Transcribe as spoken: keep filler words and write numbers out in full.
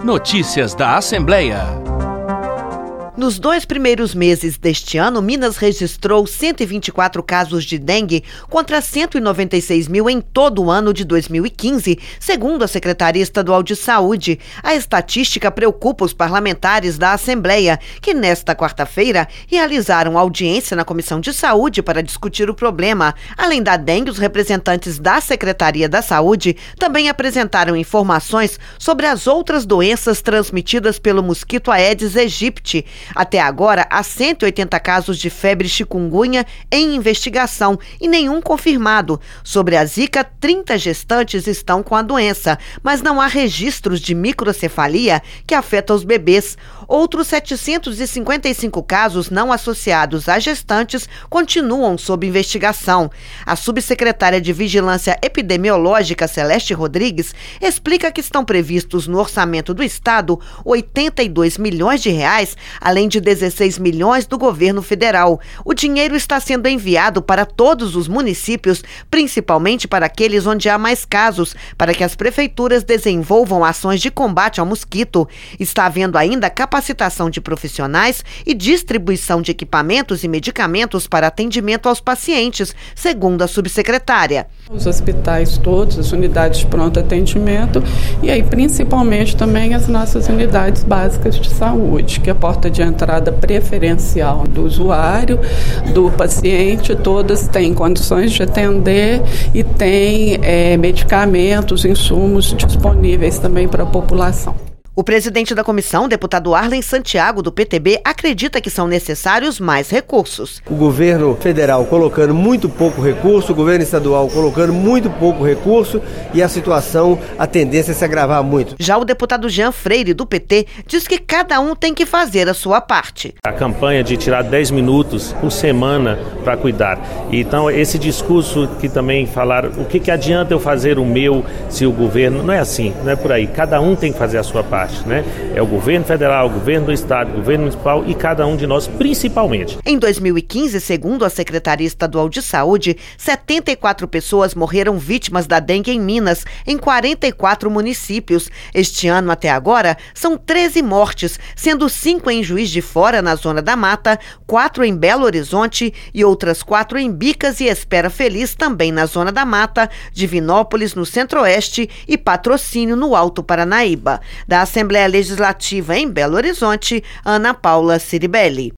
Notícias da Assembleia. Nos dois primeiros meses deste ano, Minas registrou cento e vinte e quatro casos de dengue contra cento e noventa e seis mil em todo o ano de dois mil e quinze, segundo a Secretaria Estadual de Saúde. A estatística preocupa os parlamentares da Assembleia, que nesta quarta-feira realizaram audiência na Comissão de Saúde para discutir o problema. Além da dengue, os representantes da Secretaria da Saúde também apresentaram informações sobre as outras doenças transmitidas pelo mosquito Aedes aegypti. Até agora, há cento e oitenta casos de febre chikungunya em investigação e nenhum confirmado. Sobre a Zika, trinta gestantes estão com a doença, mas não há registros de microcefalia que afeta os bebês. Outros setecentos e cinquenta e cinco casos não associados a gestantes continuam sob investigação. A subsecretária de Vigilância Epidemiológica, Celeste Rodrigues, explica que estão previstos no orçamento do Estado oitenta e dois milhões de reais, além de dezesseis milhões do governo federal. O dinheiro está sendo enviado para todos os municípios, principalmente para aqueles onde há mais casos, para que as prefeituras desenvolvam ações de combate ao mosquito. Está havendo ainda capacitação de profissionais e distribuição de equipamentos e medicamentos para atendimento aos pacientes, segundo a subsecretária. Os hospitais todos, as unidades de pronto atendimento e aí principalmente também as nossas unidades básicas de saúde, que é a porta de entrada preferencial do usuário, do paciente, todas têm condições de atender e têm é, medicamentos, insumos disponíveis também para a população. O presidente da comissão, deputado Arlen Santiago, do P T B, acredita que são necessários mais recursos. O governo federal colocando muito pouco recurso, o governo estadual colocando muito pouco recurso e a situação, a tendência é se agravar muito. Já o deputado Jean Freire, do P T, diz que cada um tem que fazer a sua parte. A campanha de tirar dez minutos por semana para cuidar. Então, esse discurso que também falaram, o que, que adianta eu fazer o meu se o governo... Não é assim, não é por aí. Cada um tem que fazer a sua parte. Né? É o governo federal, o governo do estado, o governo municipal e cada um de nós principalmente. Em dois mil e quinze, segundo a Secretaria Estadual de Saúde, setenta e quatro pessoas morreram vítimas da dengue em Minas, em quarenta e quatro municípios. Este ano, até agora, são treze mortes, sendo cinco em Juiz de Fora, na Zona da Mata, quatro em Belo Horizonte e outras quatro em Bicas e Espera Feliz, também na Zona da Mata, Divinópolis, no Centro-Oeste e Patrocínio, no Alto Paranaíba. Da Assembleia Legislativa em Belo Horizonte, Ana Paula Ciribelli.